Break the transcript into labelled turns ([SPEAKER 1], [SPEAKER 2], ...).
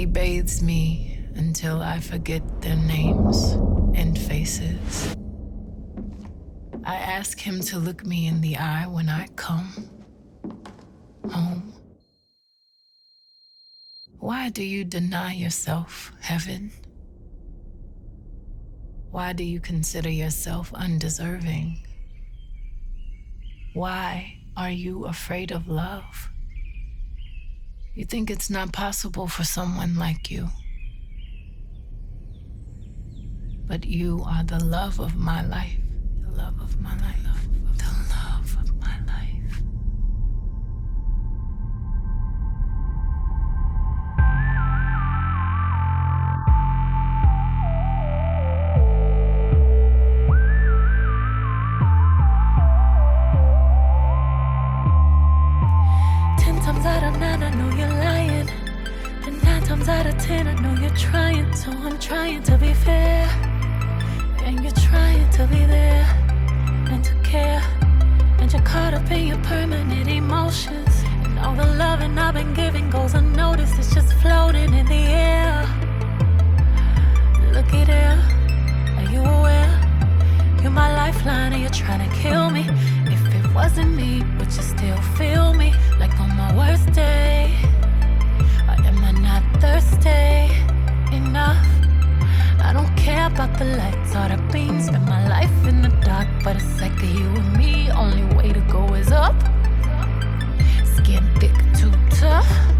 [SPEAKER 1] He bathes me until I forget their names and faces. I ask him to look me in the eye when I come home. Why do you deny yourself heaven? Why do you consider yourself undeserving? Why are you afraid of love? You think it's not possible for someone like you. But you are the love of my life, the love of my life, the love of my life.
[SPEAKER 2] Out of 9, I know you're lying. And 9 times out of 10, I know you're trying. So I'm trying to be fair. And you're trying to be there and to care. And you're caught up in your permanent emotions. And all the loving I've been giving goes unnoticed. It's just floating in the air. Looky there, are you aware? You're my lifeline and you're trying to kill me. If it wasn't me, would you still feel me? Like on my worst day? Or am I not thirsty enough? I don't care about the lights or the beams. Spend my life in the dark, but it's like you and me. Only way to go is up. Skin thick, too tough.